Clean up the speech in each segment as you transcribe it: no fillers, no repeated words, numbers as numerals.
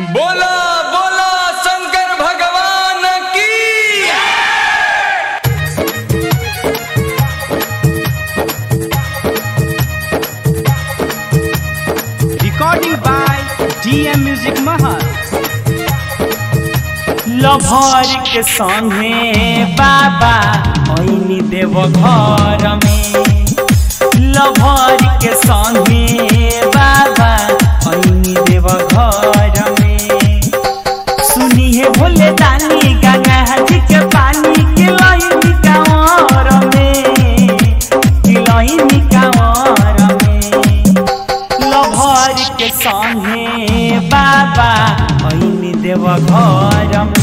बोला बोला शंकर भगवान की। Recording by DM Music Mahal। Lover के संगे बाबा ओइनी देव घर में, लभर के संगे बाबा ओइनी देव घर में। सुनिए भोले दानी गंगा जी के पानी के लईनी कांवर में, लईनी कांवर में। लभर के संगे बाबा ओइनी देव घर में,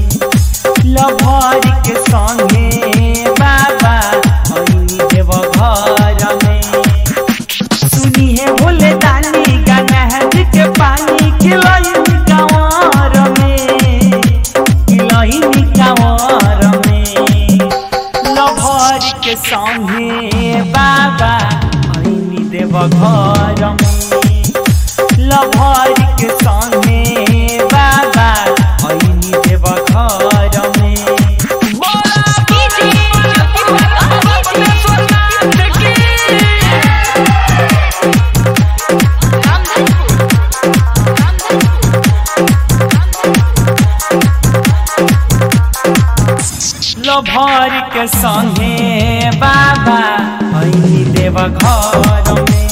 लभर के संगे बाबा ओइनी देव घर में। सुनिए भोले दानी गंगा जी के पानी के लईनी कांवर में, लईनी कांवर में। लभर के संगे बाबा ओइनी देव घर में, लभर के संगे बाबा ओइनी देव घर में। लभर के संगे बाबा ओइनी देव घर में।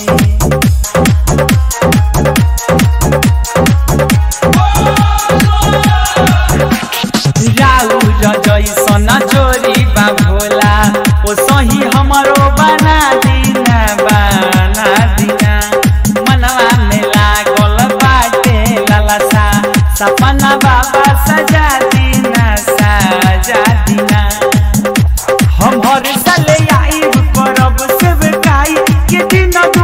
राउर जैसन जोरी बा भोला ओ सही हमरो बना दीना, बना दीना। मनवा में लागल बाटे लालसा, सपना बाबा सजा दीना, सजा दीना। हम हर साल आइब परब सेवकाई के दिन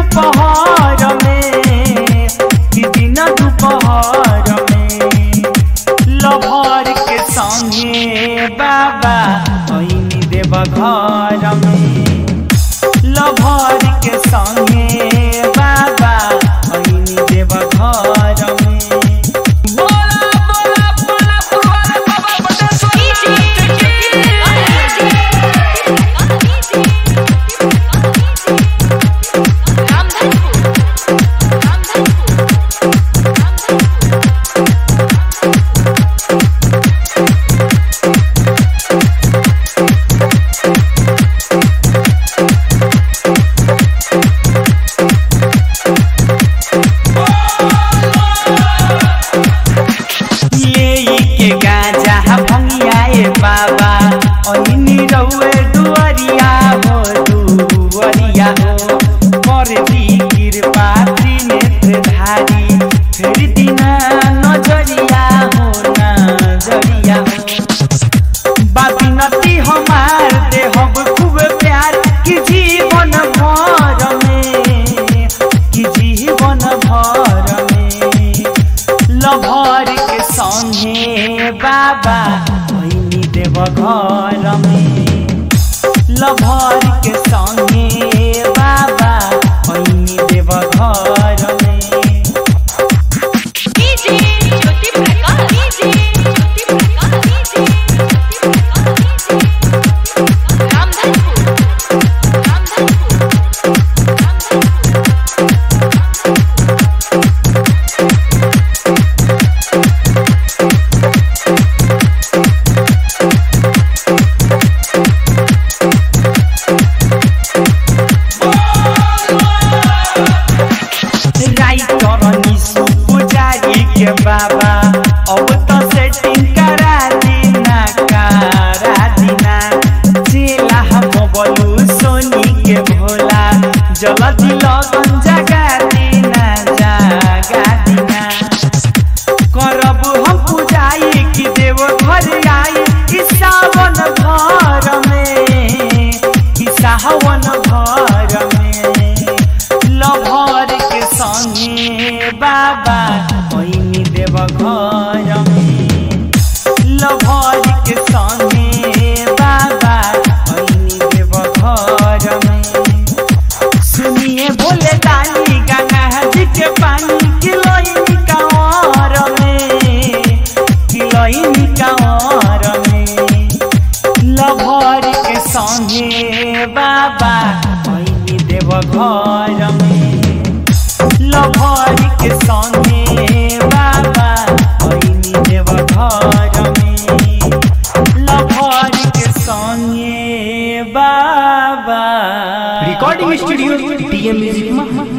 बाबा। Recording studio TM music.